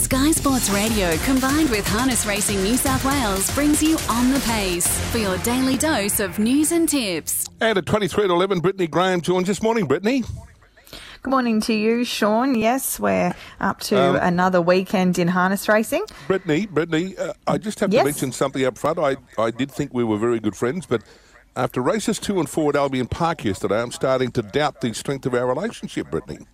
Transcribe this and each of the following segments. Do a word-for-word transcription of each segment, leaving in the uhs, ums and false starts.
Sky Sports Radio combined with Harness Racing New South Wales brings you On the Pace for your daily dose of news and tips. And at twenty-three to eleven, Brittany Graham joins us. Morning, Brittany. Good morning to you, Sean. Yes, we're up to Um, another weekend in harness racing. Brittany, Brittany, uh, I just have to Yes. mention something up front. I, I did think we were very good friends, but after races two and four at Albion Park yesterday, I'm starting to doubt the strength of our relationship, Brittany.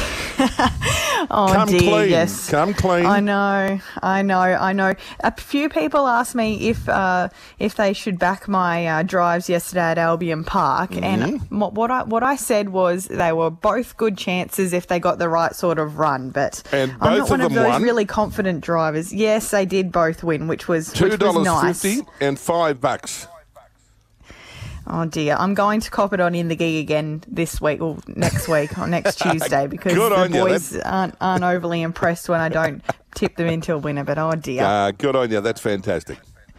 Oh, Come dear, clean. yes. Come clean. I know, I know, I know. A few people asked me if uh, if they should back my uh, drives yesterday at Albion Park, Mm-hmm. and what what I what I said was they were both good chances if they got the right sort of run. But And I'm both not one of of them those won? really confident drivers. Yes, they did both win, which was Two which was dollars nice. fifty and five bucks. Oh dear, I'm going to cop it on in the gig again this week or next week or next Tuesday because Good the on you, boys aren't, aren't overly impressed when I don't tip them into a winner. But oh dear, Uh, good on you. That's fantastic.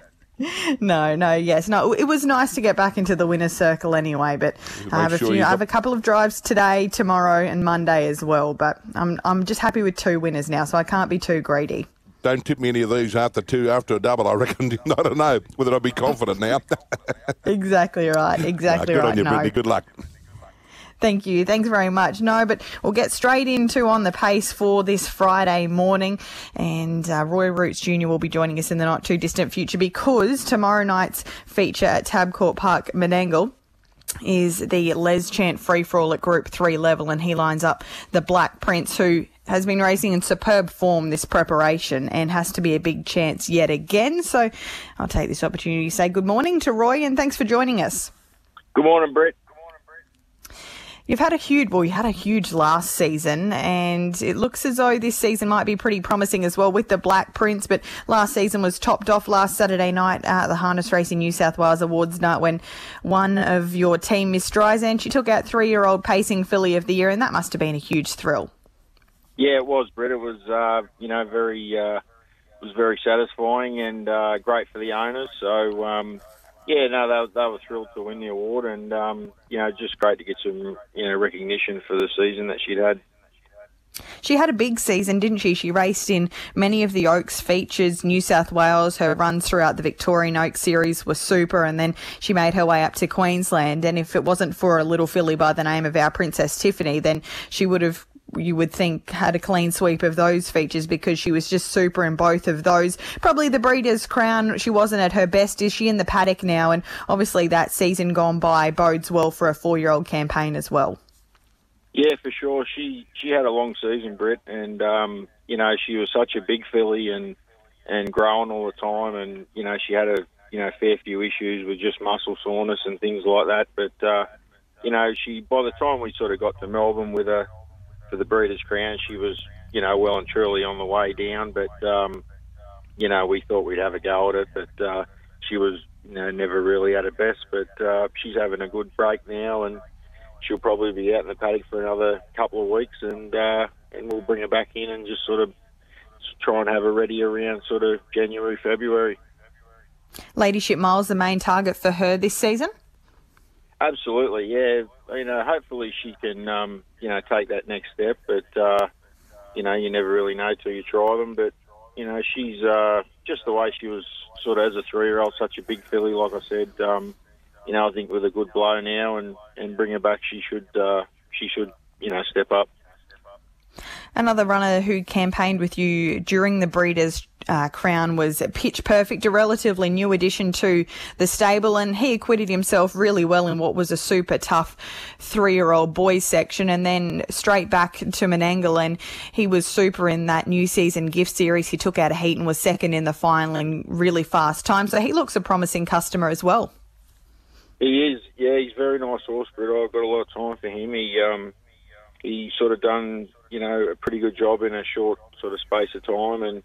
no, no, yes, no. It was nice to get back into the winner's circle anyway. But I have a sure few. you I have got- a couple of drives today, tomorrow, and Monday as well. But I'm I'm just happy with two winners now, so I can't be too greedy. Don't tip me any of these after two, after a double. I reckon. I don't know whether I'll be confident now. Exactly right. Exactly Uh, good right. on you, no. Brittany. Good luck. Thank you. Thanks very much. No, but we'll get straight into On the Pace for this Friday morning. And uh, Roy Roots Junior will be joining us in the not too distant future because tomorrow night's feature at Tabcorp Park, Menangle, is the Les Chant free-for-all at Group three level, and he lines up the Black Prince, who has been racing in superb form this preparation and has to be a big chance yet again. So I'll take this opportunity to say good morning to Roy and thanks for joining us. Good morning, Brett. You've had a huge, well, you had a huge last season, and it looks as though this season might be pretty promising as well with the Black Prince. But last season was topped off last Saturday night at the Harness Racing New South Wales Awards night when one of your team, Miss Streisand, she took out three-year-old Pacing Filly of the Year, and that must have been a huge thrill. Yeah, it was, Brett. It was, uh, you know, very, uh, it was very satisfying and uh, great for the owners. So, um, yeah, no, they, they were thrilled to win the award, and um, you know, just great to get some, you know, recognition for the season that she'd had. She had a big season, didn't she? She raced in many of the Oaks features, New South Wales. Her runs throughout the Victorian Oaks series were super, and then she made her way up to Queensland. And if it wasn't for a little filly by the name of our Princess Tiffany, then she would have, you would think, had a clean sweep of those features because she was just super in both of those. Probably the Breeders' Crown, she wasn't at her best. Is she in the paddock now? And obviously that season gone by bodes well for a four-year-old campaign as well. Yeah, for sure. She she had a long season, Brett, and um, you know, she was such a big filly and and growing all the time, and you know, she had a you know fair few issues with just muscle soreness and things like that. But uh, you know, she by the time we sort of got to Melbourne with her for the Breeders' Crown, she was you know well and truly on the way down. But um, you know, we thought we'd have a go at it, but uh, she was you know never really at her best. But uh, she's having a good break now, and she'll probably be out in the paddock for another couple of weeks, and uh, and we'll bring her back in and just sort of try and have her ready around sort of January, February. Ladyship Miles, the main target for her this season? Absolutely, yeah. You know, hopefully she can, um, you know, take that next step. But uh, you know, you never really know till you try them. But you know, she's uh, just the way she was sort of as a three-year-old, such a big filly. Like I said, um, you know, I think with a good blow now and, and bring her back, she should uh, she should you know step up. Another runner who campaigned with you during the Breeders' uh, Crown was Pitch Perfect, a relatively new addition to the stable, and he acquitted himself really well in what was a super tough three-year-old boys section, and then straight back to Menangle, and he was super in that new season gift series. He took out a heat and was second in the final in really fast time, so he looks a promising customer as well. He is, yeah, he's a very nice horse, but I've got a lot of time for him. He um, he sort of done, you know, a pretty good job in a short sort of space of time. And,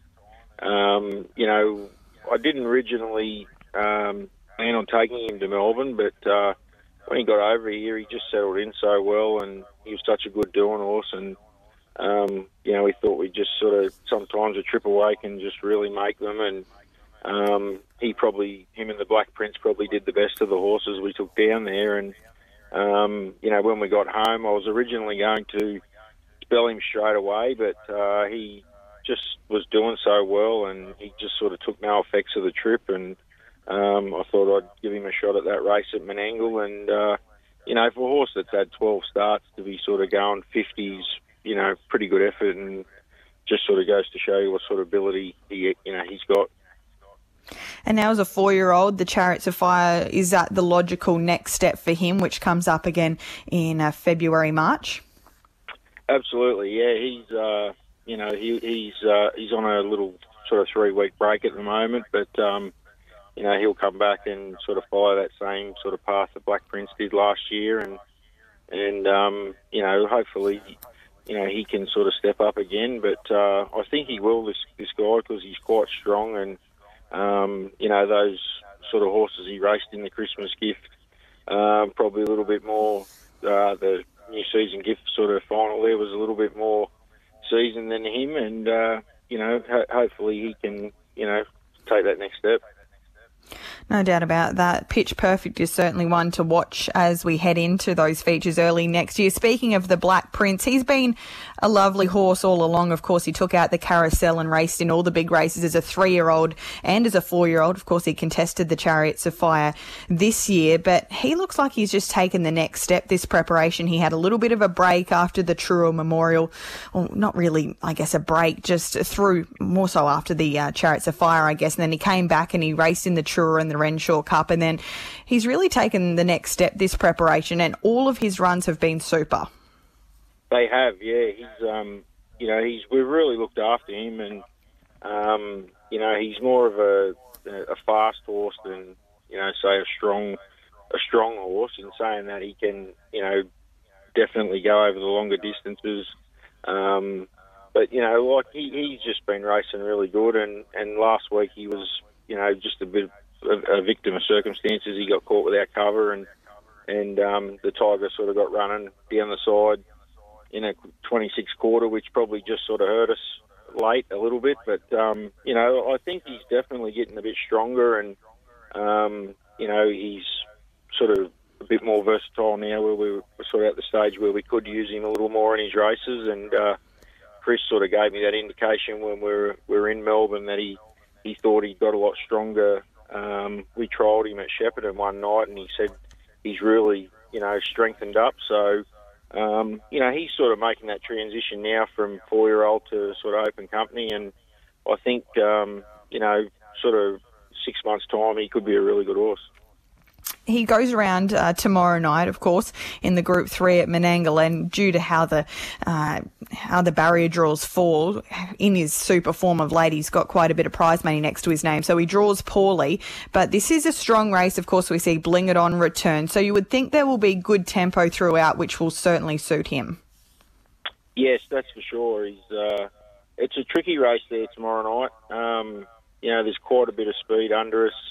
um, you know, I didn't originally um, plan on taking him to Melbourne, but uh, when he got over here, he just settled in so well, and he was such a good doing horse. And, um, you know, we thought we'd just sort of sometimes a trip away can just really make them. And um, he probably, him and the Black Prince probably did the best of the horses we took down there. And, um, you know, when we got home, I was originally going to spell him straight away, but uh, he just was doing so well, and he just sort of took no effects of the trip, and um, I thought I'd give him a shot at that race at Menangle, and uh, you know, for a horse that's had twelve starts to be sort of going fifties, you know, pretty good effort, and just sort of goes to show you what sort of ability he, you know, he's got. And now as a four-year-old, the Chariots of Fire, is that the logical next step for him, which comes up again in uh, February, March? Absolutely, yeah. He's, uh, you know, he, he's uh, he's on a little sort of three-week break at the moment, but um, you know, he'll come back and sort of follow that same sort of path that Black Prince did last year, and and um, you know, hopefully, you know, he can sort of step up again. But uh, I think he will, this this guy, because he's quite strong, and um, you know, those sort of horses he raced in the Christmas gift, uh, probably a little bit more. Uh, the new season gift sort of final there was a little bit more seasoned than him, and uh, you know, ho- hopefully he can, you know, take that next step. No doubt about that. Pitch Perfect is certainly one to watch as we head into those features early next year. Speaking of the Black Prince, he's been a lovely horse all along. Of course, he took out the Carousel and raced in all the big races as a three-year-old and as a four-year-old. Of course, he contested the Chariots of Fire this year, but he looks like he's just taken the next step this preparation. He had a little bit of a break after the Truro Memorial. Well, not really, I guess, a break, just through more so after the uh, Chariots of Fire, I guess. And then he came back and he raced in the Truro and the Renshaw Cup, and then he's really taken the next step this preparation, and all of his runs have been super. They have, yeah. He's, um, you know, he's we've really looked after him, and um, you know, he's more of a a fast horse than, you know, say a strong a strong horse. In saying that, he can, you know, definitely go over the longer distances. Um, but you know, like he, he's just been racing really good, and, and last week he was, you know, just a bit a, a victim of circumstances. He got caught without cover, and and um, the Tiger sort of got running down the side in a twenty-six quarter, which probably just sort of hurt us late a little bit. But um, you know, I think he's definitely getting a bit stronger, and um, you know, he's sort of a bit more versatile now, where we're sort of at the stage where we could use him a little more in his races. And uh, Chris sort of gave me that indication when we were, we were in Melbourne that he, he thought he got a lot stronger. Um, we trialled him at Shepparton one night, and he said he's really, you know, strengthened up. So, um, you know, he's sort of making that transition now from four-year-old to sort of open company, and I think, um, you know, sort of six months' time, he could be a really good horse. He goes around uh, tomorrow night, of course, in the Group Three at Menangle, and due to how the uh, how the barrier draws fall, in his super form of late, he's got quite a bit of prize money next to his name, so he draws poorly. But this is a strong race. Of course, we see Bling It On return, so you would think there will be good tempo throughout, which will certainly suit him. Yes, that's for sure. He's uh, it's a tricky race there tomorrow night. Um, you know, there's quite a bit of speed under us.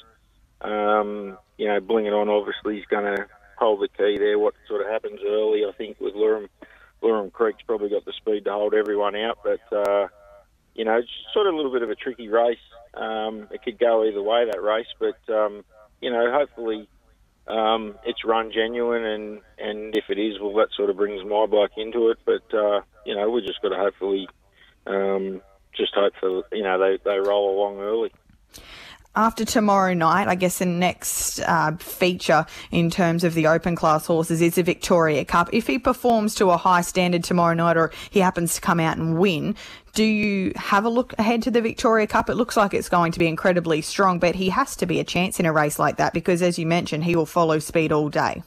Um, you know, Bling It On obviously is going to hold the key there. What sort of happens early, I think, with Lurum, Lurum Creek's probably got the speed to hold everyone out. But, uh, you know, it's sort of a little bit of a tricky race. Um, it could go either way, that race. But, um, you know, hopefully um, it's run genuine. And, and if it is, well, that sort of brings my bloke into it. But, uh, you know, we've just got to hopefully um, just hope for, you know, they, they roll along early. After tomorrow night, I guess the next uh, feature in terms of the open class horses is the Victoria Cup. If he performs to a high standard tomorrow night, or he happens to come out and win, do you have a look ahead to the Victoria Cup? It looks like it's going to be incredibly strong, but he has to be a chance in a race like that because, as you mentioned, he will follow speed all day.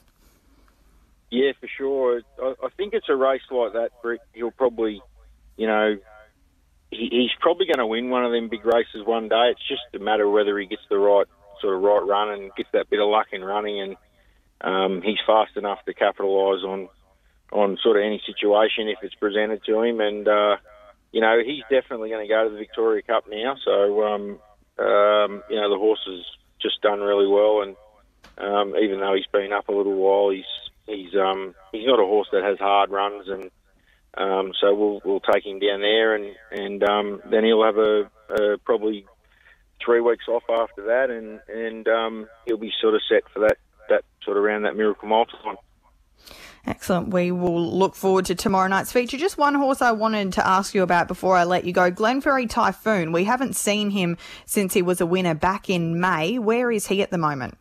Yeah, for sure. I, I think it's a race like that, Brick. He'll probably, you know, he's probably going to win one of them big races one day. It's just a matter of whether he gets the right sort of right run and gets that bit of luck in running. And um, he's fast enough to capitalise on on sort of any situation if it's presented to him. And uh, you know, he's definitely going to go to the Victoria Cup now. So um, um, you know, the horse has just done really well. And um, even though he's been up a little while, he's he's um, he's not a horse that has hard runs. And Um, so we'll we'll take him down there, and and um, then he'll have a, a probably three weeks off after that, and and um, he'll be sort of set for that, that sort of around that Miracle Mile time. Excellent. We will look forward to tomorrow night's feature. Just one horse I wanted to ask you about before I let you go. Glenferrie Typhoon. We haven't seen him since he was a winner back in May. Where is he at the moment?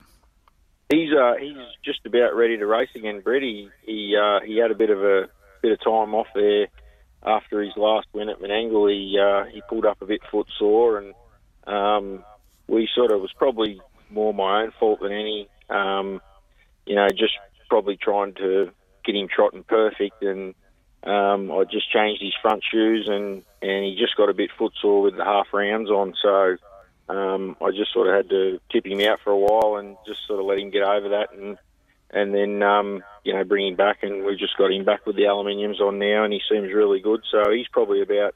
He's uh, he's just about ready to race again, Brett. He he, uh, he had a bit of a bit of time off there after his last win at Menangle. He uh, he pulled up a bit footsore, and um, we sort of was probably more my own fault than any. Um, you know, just probably trying to get him trotting perfect, and um, I just changed his front shoes, and, and he just got a bit footsore with the half rounds on, so um, I just sort of had to tip him out for a while and just sort of let him get over that, and and then um, you know, bring him back, and we've just got him back with the aluminiums on now, and he seems really good. So he's probably about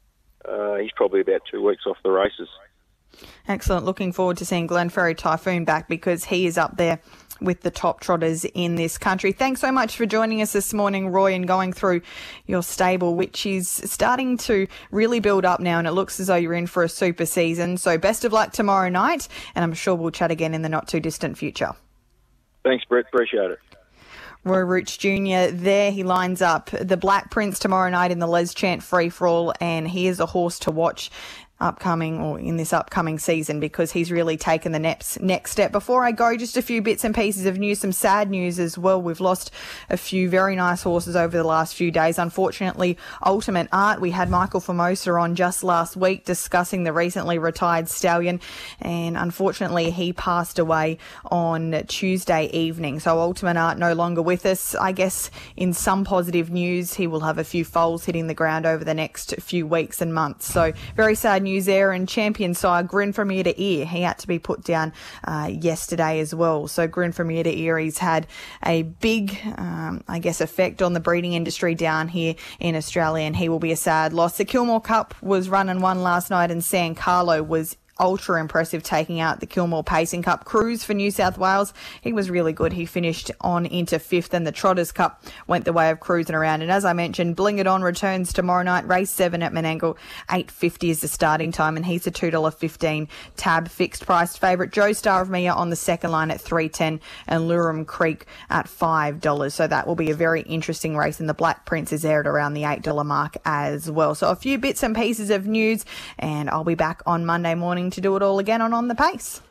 uh, he's probably about two weeks off the races. Excellent. Looking forward to seeing Glenferrie Typhoon back, because he is up there with the top trotters in this country. Thanks so much for joining us this morning, Roy, and going through your stable, which is starting to really build up now, and it looks as though you're in for a super season. So best of luck tomorrow night, and I'm sure we'll chat again in the not too distant future. Thanks, Brett. Appreciate it. Roy Roots Junior there. He lines up the Black Prince tomorrow night in the Les Chant Free-for-All, and he is a horse to watch upcoming or in this upcoming season, because he's really taken the next next step. Before I go, just a few bits and pieces of news, some sad news as well. We've lost a few very nice horses over the last few days. Unfortunately, Ultimate Art, we had Michael Formosa on just last week discussing the recently retired stallion, and unfortunately he passed away on Tuesday evening. So Ultimate Art no longer with us. I guess in some positive news, he will have a few foals hitting the ground over the next few weeks and months. So very sad news there. And champion sire Grin from ear to ear, he had to be put down uh, yesterday as well. So Grin from ear to ear, he's had a big um, I guess effect on the breeding industry down here in Australia, and he will be a sad loss. The Kilmore Cup was run and won last night, and San Carlo was ultra impressive, taking out the Kilmore Pacing Cup. Cruz for New South Wales, he was really good. He finished on into fifth, and the Trotters Cup went the way of cruising around. And as I mentioned, Bling It On returns tomorrow night, race seven at Menangle. eight fifty is the starting time, and he's a two dollars fifteen tab fixed priced favourite. Joe Star of Mia on the second line at three ten, and Lurum Creek at five dollars. So that will be a very interesting race, and the Black Prince is there at around the eight dollars mark as well. So a few bits and pieces of news, and I'll be back on Monday morning to do it all again on On the Pace.